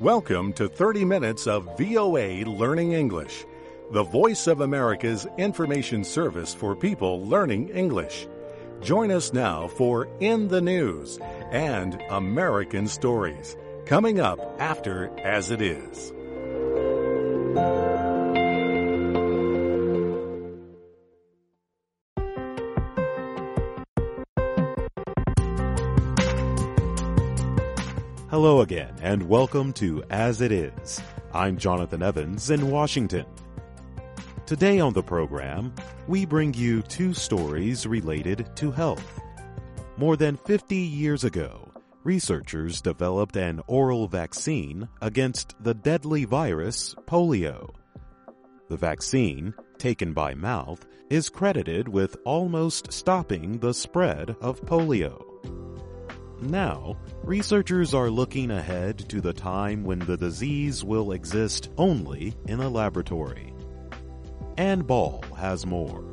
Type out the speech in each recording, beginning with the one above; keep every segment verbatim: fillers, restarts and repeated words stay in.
Welcome to thirty minutes of V O A Learning English, the voice of America's information service for people learning English. Join us now for In the News and American Stories, coming up after As It Is. Hello again, and welcome to As It Is. I'm Jonathan Evans in Washington. Today on the program, we bring you two stories related to health. More than fifty years ago, researchers developed an oral vaccine against the deadly virus polio. The vaccine, taken by mouth, is credited with almost stopping the spread of polio. Now, researchers are looking ahead to the time when the disease will exist only in a laboratory. Ann Ball has more.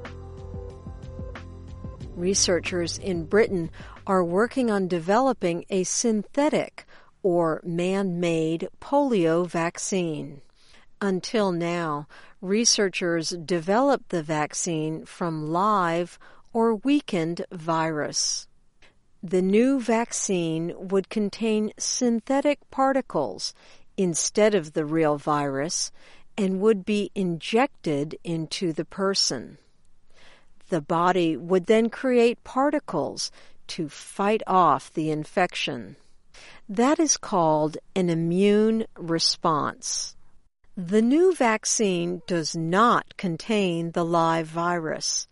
Researchers in Britain are working on developing a synthetic or man-made polio vaccine. Until now, researchers developed the vaccine from live or weakened virus. The new vaccine would contain synthetic particles instead of the real virus and would be injected into the person. The body would then create particles to fight off the infection. That is called an immune response. The new vaccine does not contain the live virus,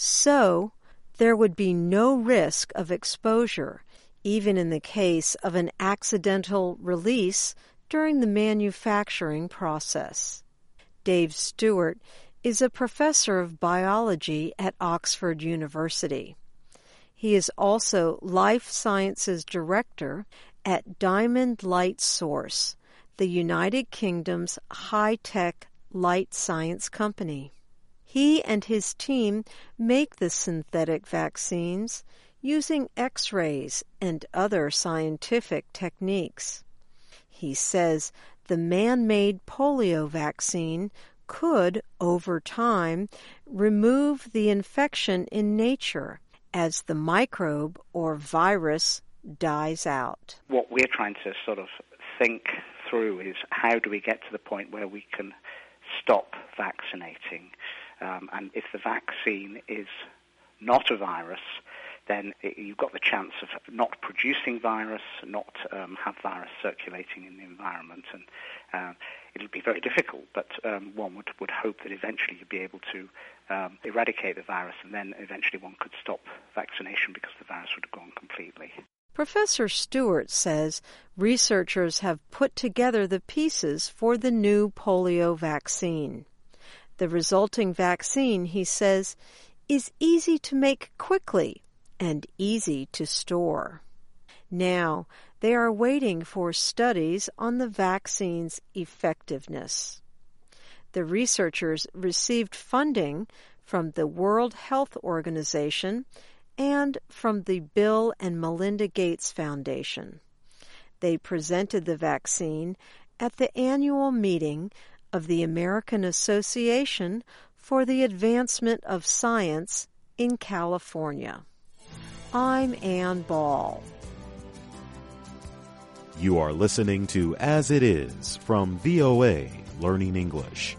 so there would be no risk of exposure, even in the case of an accidental release during the manufacturing process. Dave Stewart is a professor of biology at Oxford University. He is also Life Sciences Director at Diamond Light Source, the United Kingdom's high-tech light science company. He and his team make the synthetic vaccines using X-rays and other scientific techniques. He says the man-made polio vaccine could, over time, remove the infection in nature as the microbe or virus dies out. What we're trying to sort of think through is how do we get to the point where we can stop vaccinating? Um, and if the vaccine is not a virus, then it, you've got the chance of not producing virus, not um, have virus circulating in the environment. And uh, it'll be very difficult, but um, one would, would hope that eventually you'd be able to um, eradicate the virus, and then eventually one could stop vaccination because the virus would have gone completely. Professor Stewart says researchers have put together the pieces for the new polio vaccine. The resulting vaccine, he says, is easy to make quickly and easy to store. Now, they are waiting for studies on the vaccine's effectiveness. The researchers received funding from the World Health Organization and from the Bill and Melinda Gates Foundation. They presented the vaccine at the annual meeting of the American Association for the Advancement of Science in California. I'm Ann Ball. You are listening to As It Is from V O A Learning English.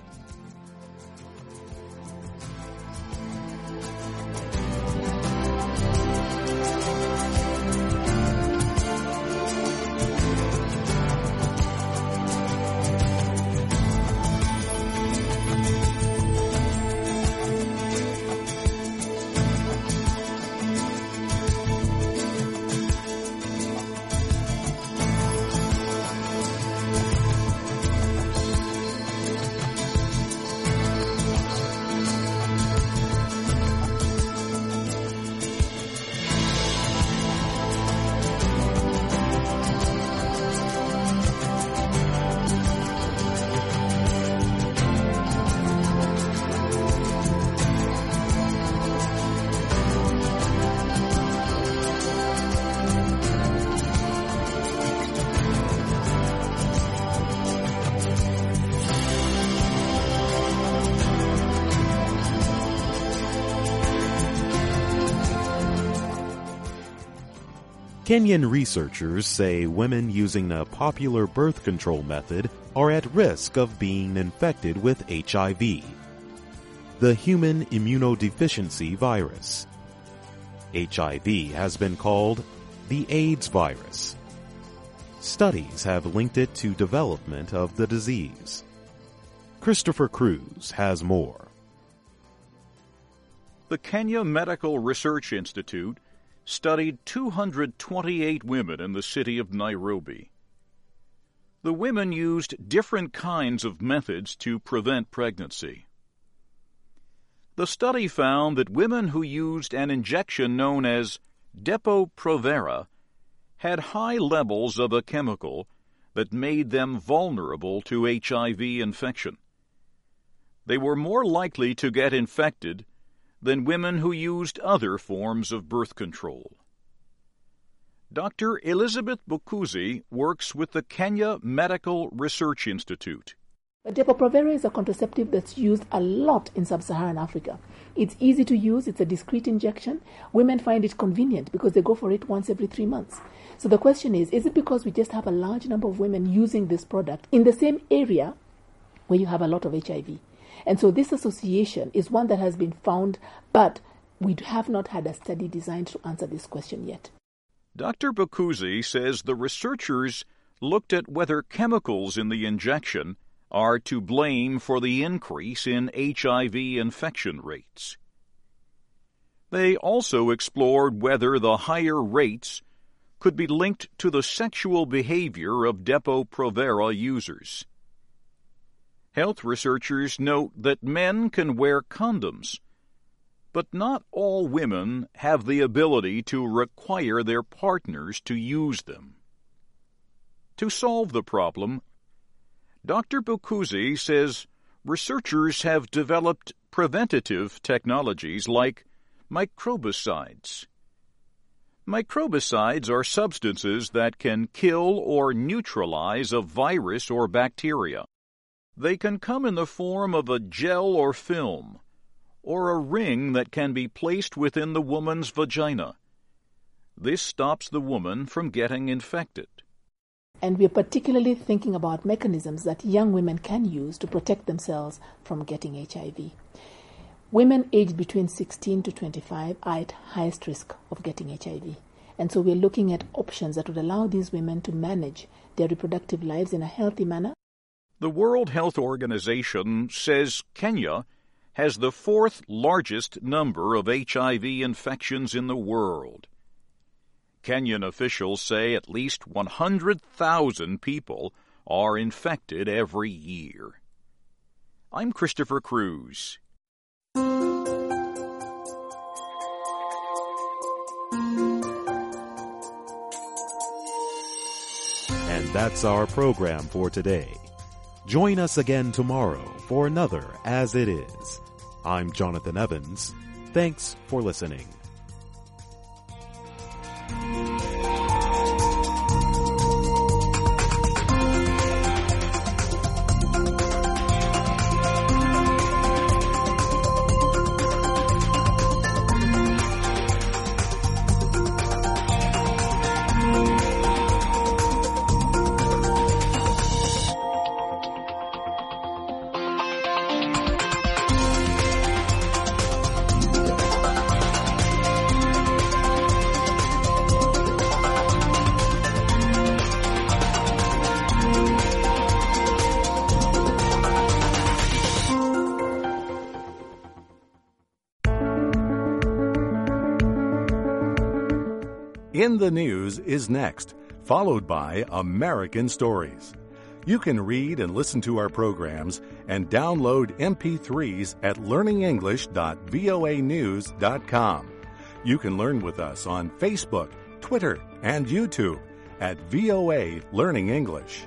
Kenyan researchers say women using a popular birth control method are at risk of being infected with H I V, the human immunodeficiency virus. H I V has been called the AIDS virus. Studies have linked it to development of the disease. Christopher Cruz has more. The Kenya Medical Research Institute studied two hundred twenty-eight women in the city of Nairobi. The women used different kinds of methods to prevent pregnancy. The study found that women who used an injection known as Depo-Provera had high levels of a chemical that made them vulnerable to H I V infection. They were more likely to get infected than women who used other forms of birth control. Doctor Elizabeth Bukuzi works with the Kenya Medical Research Institute. Depo-Provera is a contraceptive that's used a lot in sub-Saharan Africa. It's easy to use, it's a discreet injection. Women find it convenient because they go for it once every three months. So the question is, is it because we just have a large number of women using this product in the same area where you have a lot of H I V? And so this association is one that has been found, but we have not had a study designed to answer this question yet. Doctor Bukuzi says the researchers looked at whether chemicals in the injection are to blame for the increase in H I V infection rates. They also explored whether the higher rates could be linked to the sexual behavior of Depo-Provera users. Health researchers note that men can wear condoms, but not all women have the ability to require their partners to use them. To solve the problem, Doctor Bukuzi says researchers have developed preventative technologies like microbicides. Microbicides are substances that can kill or neutralize a virus or bacteria. They can come in the form of a gel or film, or a ring that can be placed within the woman's vagina. This stops the woman from getting infected. And we are particularly thinking about mechanisms that young women can use to protect themselves from getting H I V. Women aged between sixteen to twenty-five are at highest risk of getting H I V. And so we're looking at options that would allow these women to manage their reproductive lives in a healthy manner. The World Health Organization says Kenya has the fourth largest number of H I V infections in the world. Kenyan officials say at least one hundred thousand people are infected every year. I'm Christopher Cruz. And that's our program for today. Join us again tomorrow for another As It Is. I'm Jonathan Evans. Thanks for listening. In the News is next, followed by American Stories. You can read and listen to our programs and download M P threes at learning english dot voa news dot com. You can learn with us on Facebook, Twitter, and YouTube at V O A Learning English.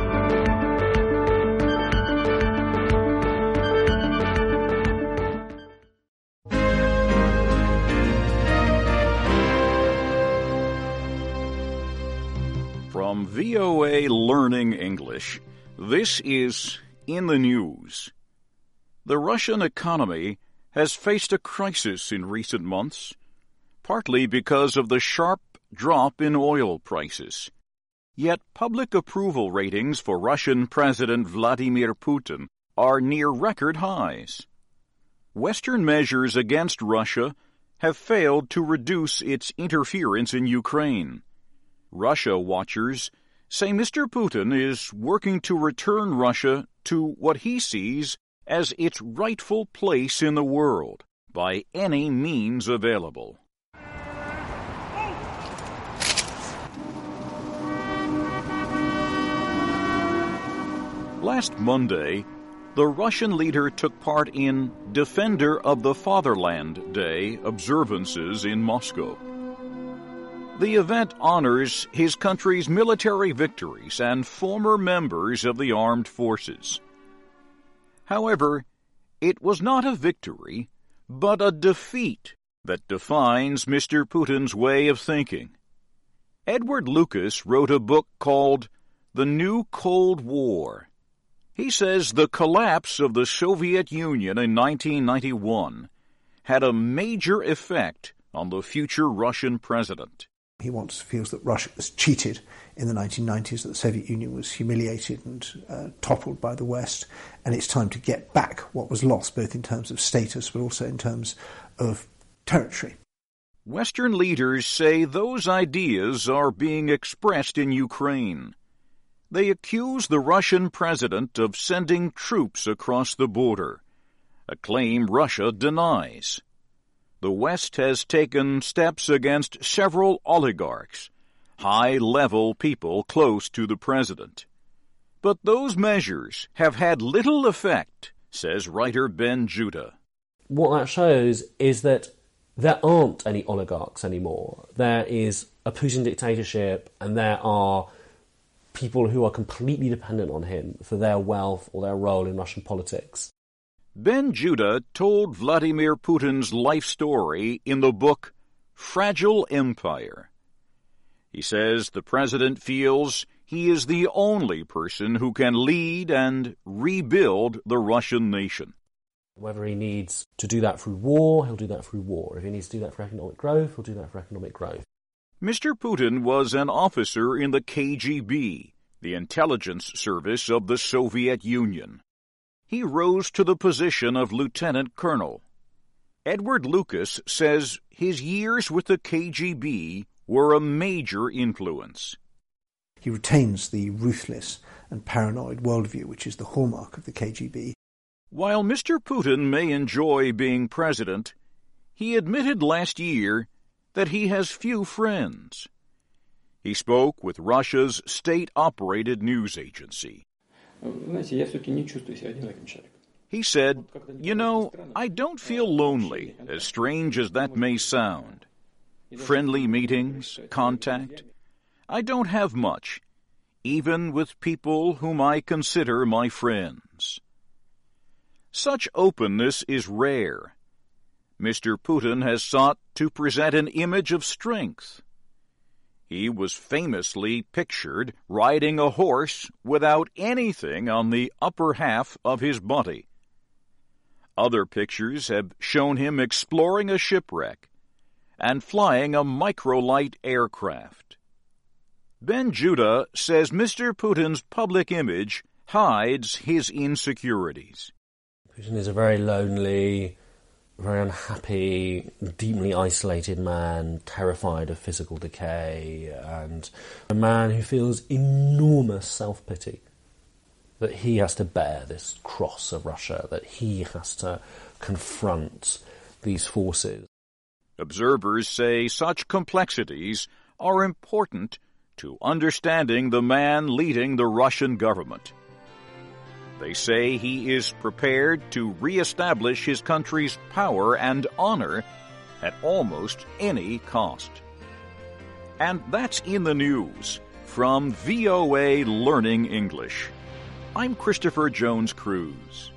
From V O A Learning English, this is In the News. The Russian economy has faced a crisis in recent months, partly because of the sharp drop in oil prices. Yet public approval ratings for Russian President Vladimir Putin are near record highs. Western measures against Russia have failed to reduce its interference in Ukraine. Russia watchers say Mister Putin is working to return Russia to what he sees as its rightful place in the world by any means available. Last Monday, the Russian leader took part in Defender of the Fatherland Day observances in Moscow. The event honors his country's military victories and former members of the armed forces. However, it was not a victory, but a defeat that defines Mister Putin's way of thinking. Edward Lucas wrote a book called The New Cold War. He says the collapse of the Soviet Union in nineteen ninety-one had a major effect on the future Russian president. He wants, feels that Russia was cheated in the nineteen nineties, that the Soviet Union was humiliated and uh, toppled by the West, and it's time to get back what was lost, both in terms of status but also in terms of territory. Western leaders say those ideas are being expressed in Ukraine. They accuse the Russian president of sending troops across the border, a claim Russia denies. The West has taken steps against several oligarchs, high-level people close to the president. But those measures have had little effect, says writer Ben Judah. What that shows is that there aren't any oligarchs anymore. There is a Putin dictatorship, and there are people who are completely dependent on him for their wealth or their role in Russian politics. Ben Judah told Vladimir Putin's life story in the book Fragile Empire. He says the president feels he is the only person who can lead and rebuild the Russian nation. Whether he needs to do that through war, he'll do that through war. If he needs to do that for economic growth, he'll do that for economic growth. Mister Putin was an officer in the K G B, the intelligence service of the Soviet Union. He rose to the position of lieutenant colonel. Edward Lucas says his years with the K G B were a major influence. He retains the ruthless and paranoid worldview, which is the hallmark of the K G B. While Mister Putin may enjoy being president, he admitted last year that he has few friends. He spoke with Russia's state-operated news agency. He said, "You know, I don't feel lonely, as strange as that may sound. Friendly meetings, contact. I don't have much, even with people whom I consider my friends." Such openness is rare. Mister Putin has sought to present an image of strength. He was famously pictured riding a horse without anything on the upper half of his body. Other pictures have shown him exploring a shipwreck and flying a microlight aircraft. Ben Judah says Mister Putin's public image hides his insecurities. Putin is a very lonely, very unhappy, deeply isolated man, terrified of physical decay, and a man who feels enormous self-pity that he has to bear this cross of Russia, that he has to confront these forces. Observers say such complexities are important to understanding the man leading the Russian government. They say he is prepared to reestablish his country's power and honor at almost any cost. And that's in the news from V O A Learning English. I'm Christopher Jones Cruz.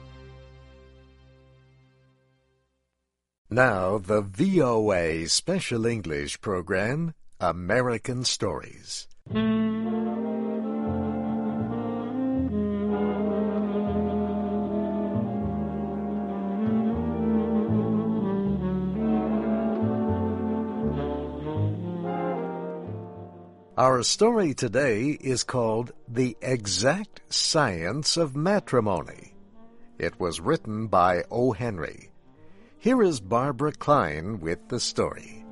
Now the V O A Special English program, American Stories. Our story today is called The Exact Science of Matrimony. It was written by O. Henry. Here is Barbara Klein with the story.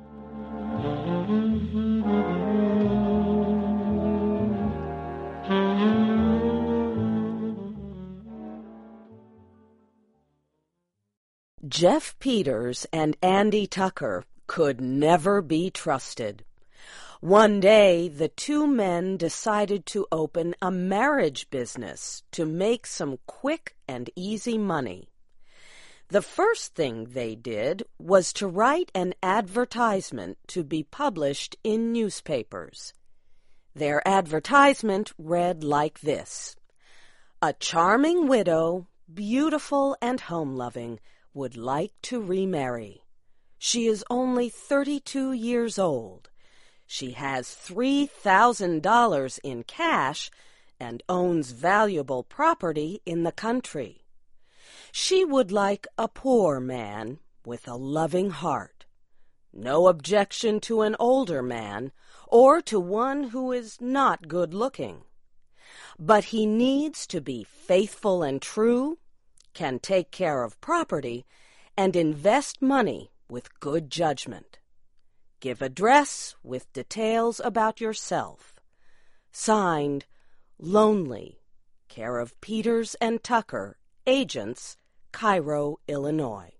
Jeff Peters and Andy Tucker could never be trusted. One day, the two men decided to open a marriage business to make some quick and easy money. The first thing they did was to write an advertisement to be published in newspapers. Their advertisement read like this: "A charming widow, beautiful and home-loving, would like to remarry. She is only thirty-two years old. She has three thousand dollars in cash and owns valuable property in the country. She would like a poor man with a loving heart. No objection to an older man or to one who is not good-looking. But he needs to be faithful and true, can take care of property, and invest money with good judgment. Give address with details about yourself. Signed, Lonely, care of Peters and Tucker, agents, Cairo, Illinois."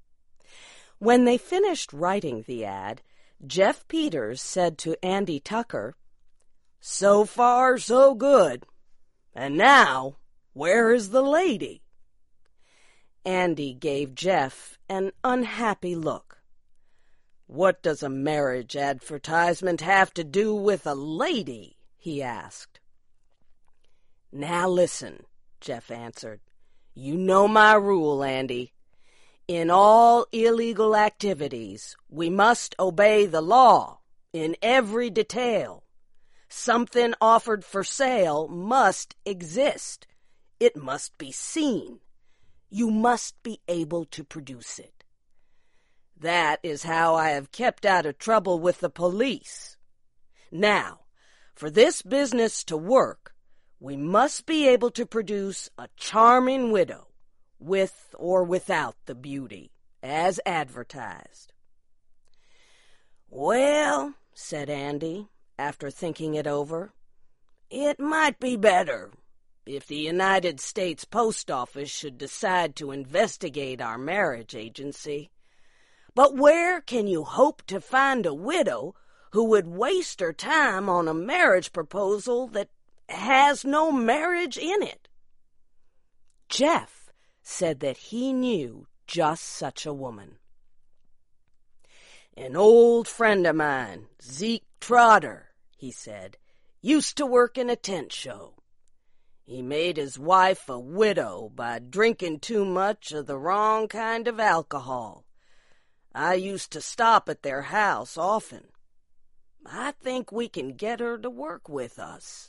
When they finished writing the ad, Jeff Peters said to Andy Tucker, "So far, so good. And now, where is the lady?" Andy gave Jeff an unhappy look. "What does a marriage advertisement have to do with a lady?" he asked. "Now listen," Jeff answered. "You know my rule, Andy. In all illegal activities, we must obey the law in every detail. Something offered for sale must exist. It must be seen. You must be able to produce it. That is how I have kept out of trouble with the police. Now, for this business to work, we must be able to produce a charming widow, with or without the beauty, as advertised." "Well," said Andy, after thinking it over, "it might be better if the United States Post Office should decide to investigate our marriage agency. But where can you hope to find a widow who would waste her time on a marriage proposal that has no marriage in it?" Jeff said that he knew just such a woman. "An old friend of mine, Zeke Trotter," he said, "used to work in a tent show. He made his wife a widow by drinking too much of the wrong kind of alcohol. I used to stop at their house often. I think we can get her to work with us."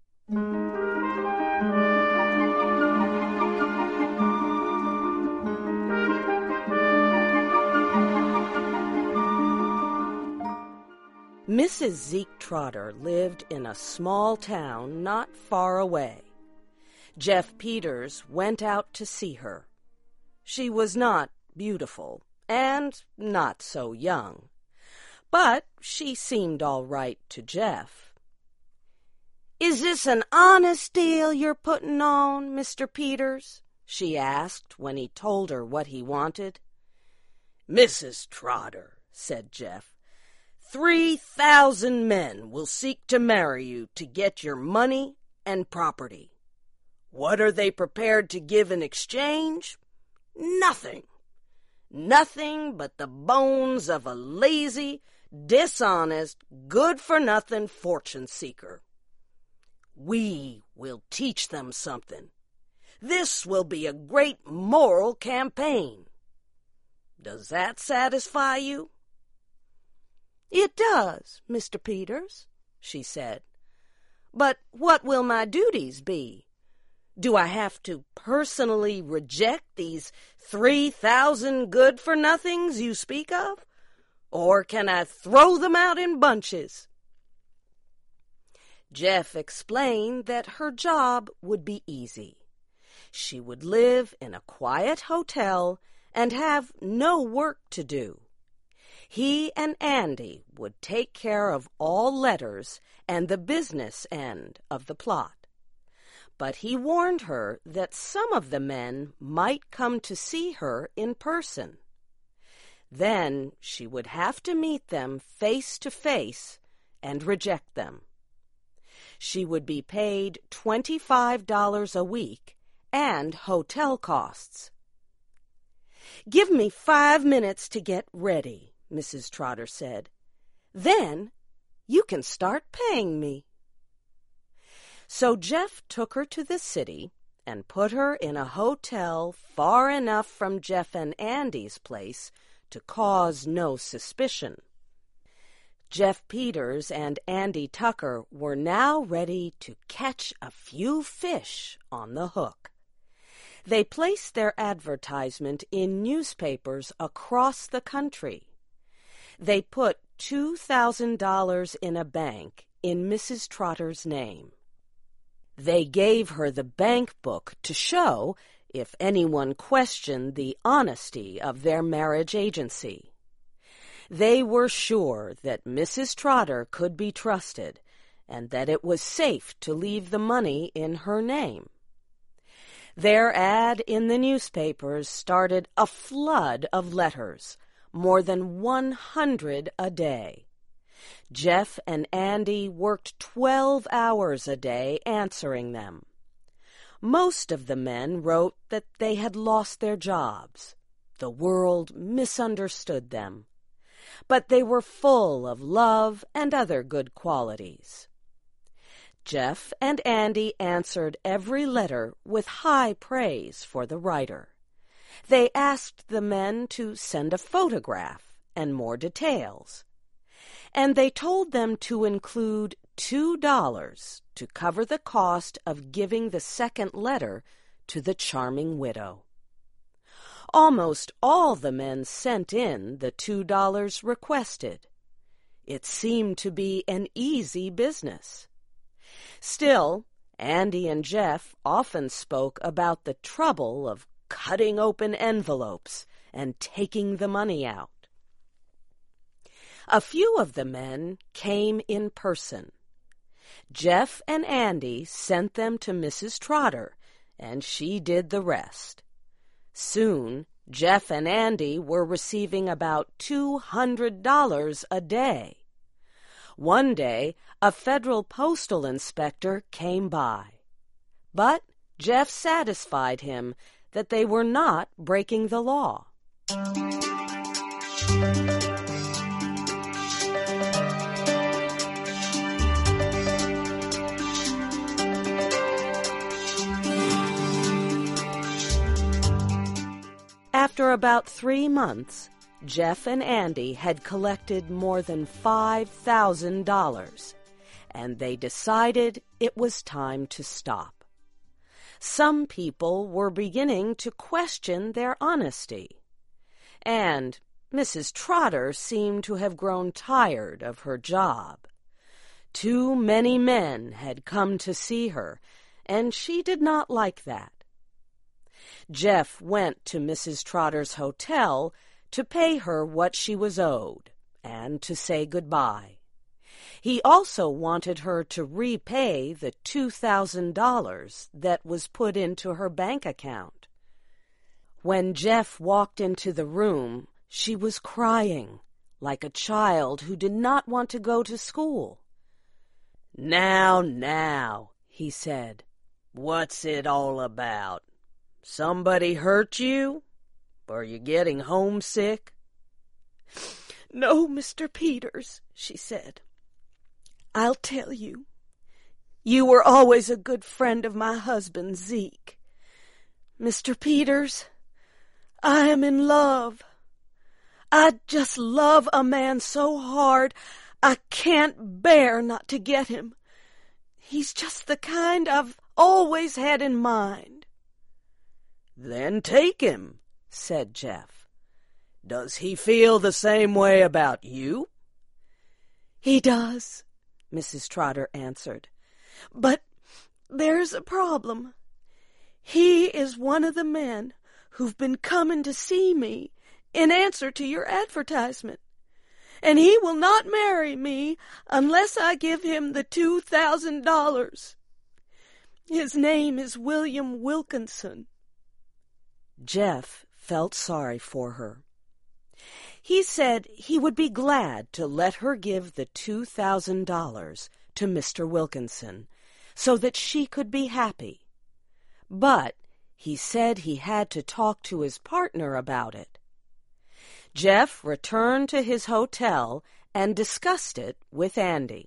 Missus Zeke Trotter lived in a small town not far away. Jeff Peters went out to see her. She was not beautiful and not so young, but she seemed all right to Jeff. "Is this an honest deal you're putting on, Mister Peters?" she asked when he told her what he wanted. "Missus Trotter," said Jeff, "three thousand men will seek to marry you to get your money and property. What are they prepared to give in exchange? Nothing. Nothing but the bones of a lazy, dishonest, good-for-nothing fortune-seeker. We will teach them something. This will be a great moral campaign. Does that satisfy you?" "It does, Mister Peters," she said. "But what will my duties be? Do I have to personally reject these three thousand good-for-nothings you speak of? Or can I throw them out in bunches?" Jeff explained that her job would be easy. She would live in a quiet hotel and have no work to do. He and Andy would take care of all letters and the business end of the plot. But he warned her that some of the men might come to see her in person. Then she would have to meet them face to face and reject them. She would be paid twenty-five dollars a week and hotel costs. "Give me five minutes to get ready," Missus Trotter said. "Then you can start paying me." So Jeff took her to the city and put her in a hotel far enough from Jeff and Andy's place to cause no suspicion. Jeff Peters and Andy Tucker were now ready to catch a few fish on the hook. They placed their advertisement in newspapers across the country. They put two thousand dollars in a bank in Missus Trotter's name. They gave her the bank book to show if anyone questioned the honesty of their marriage agency. They were sure that Missus Trotter could be trusted and that it was safe to leave the money in her name. Their ad in the newspapers started a flood of letters, more than one hundred a day. Jeff and Andy worked twelve hours a day answering them. Most of the men wrote that they had lost their jobs. The world misunderstood them. But they were full of love and other good qualities. Jeff and Andy answered every letter with high praise for the writer. They asked the men to send a photograph and more details. And they told them to include two dollars to cover the cost of giving the second letter to the charming widow. Almost all the men sent in the two dollars requested. It seemed to be an easy business. Still, Andy and Jeff often spoke about the trouble of cutting open envelopes and taking the money out. A few of the men came in person. Jeff and Andy sent them to Missus Trotter, and she did the rest. Soon, Jeff and Andy were receiving about two hundred dollars a day. One day, a federal postal inspector came by. But Jeff satisfied him that they were not breaking the law. After about three months, Jeff and Andy had collected more than five thousand dollars, and they decided it was time to stop. Some people were beginning to question their honesty, and Missus Trotter seemed to have grown tired of her job. Too many men had come to see her, and she did not like that. Jeff went to Missus Trotter's hotel to pay her what she was owed and to say goodbye. He also wanted her to repay the two thousand dollars that was put into her bank account. When Jeff walked into the room, she was crying, like a child who did not want to go to school. "Now, now," he said, "what's it all about? Somebody hurt you? Are you getting homesick?" "No, Mister Peters," she said. "I'll tell you. You were always a good friend of my husband, Zeke. Mister Peters, I am in love. I just love a man so hard I can't bear not to get him. He's just the kind I've always had in mind." "Then take him," said Jeff. "Does he feel the same way about you?" "He does," Missus Trotter answered. But there's a problem. He is one of the men who've been coming to see me in answer to your advertisement, and he will not marry me unless I give him the two thousand dollars. His name is William Wilkinson." Jeff felt sorry for her. He said he would be glad to let her give the two thousand dollars to Mister Wilkinson so that she could be happy. But he said he had to talk to his partner about it. Jeff returned to his hotel and discussed it with Andy.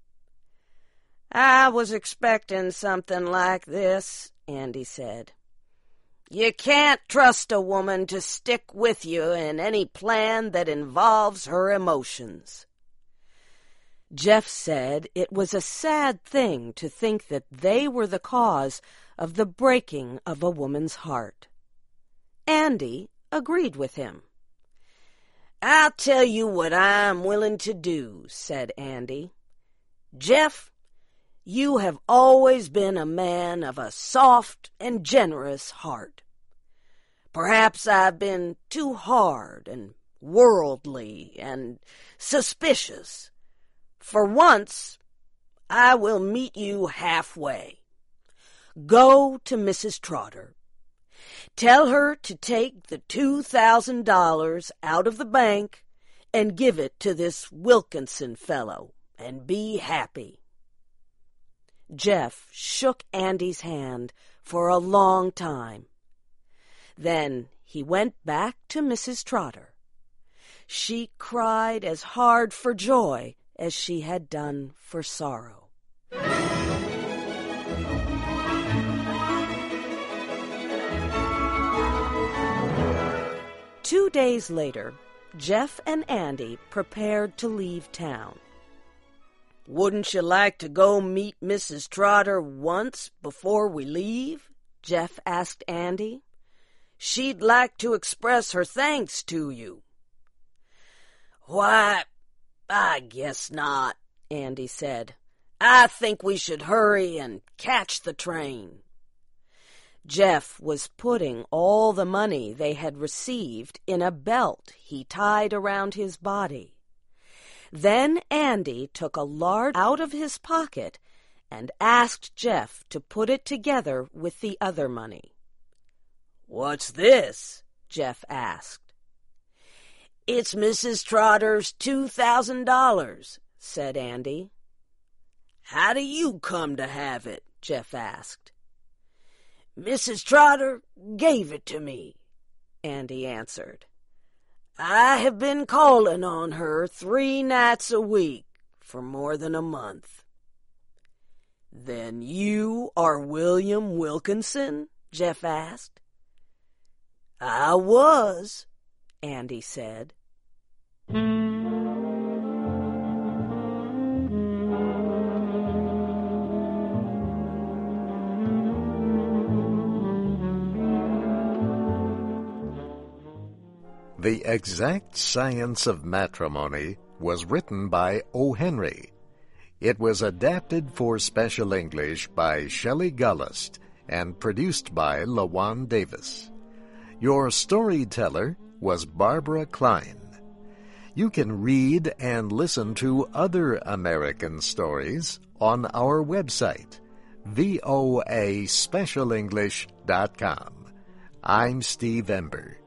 "I was expecting something like this," Andy said. "You can't trust a woman to stick with you in any plan that involves her emotions." Jeff said it was a sad thing to think that they were the cause of the breaking of a woman's heart. Andy agreed with him. "I'll tell you what I'm willing to do," said Andy. "Jeff, you have always been a man of a soft and generous heart. Perhaps I've been too hard and worldly and suspicious. For once, I will meet you halfway. Go to Missus Trotter. Tell her to take the two thousand dollars out of the bank and give it to this Wilkinson fellow, and be happy." Jeff shook Andy's hand for a long time. Then he went back to Missus Trotter. She cried as hard for joy as she had done for sorrow. Two days later, Jeff and Andy prepared to leave town. "Wouldn't you like to go meet Missus Trotter once before we leave?" Jeff asked Andy. "She'd like to express her thanks to you." "Why, I guess not," Andy said. "I think we should hurry and catch the train." Jeff was putting all the money they had received in a belt he tied around his body. Then Andy took a large out of his pocket and asked Jeff to put it together with the other money. "What's this?" Jeff asked. "It's Missus Trotter's two thousand dollars, said Andy. "How do you come to have it?" Jeff asked. "Missus Trotter gave it to me," Andy answered. "I have been calling on her three nights a week for more than a month." "Then you are William Wilkinson?" Jeff asked. "I was," Andy said. The Exact Science of Matrimony was written by O. Henry. It was adapted for Special English by Shelley Gullust and produced by LaJuan Davis. Your storyteller was Barbara Klein. You can read and listen to other American stories on our website, V O A special english dot com. I'm Steve Ember.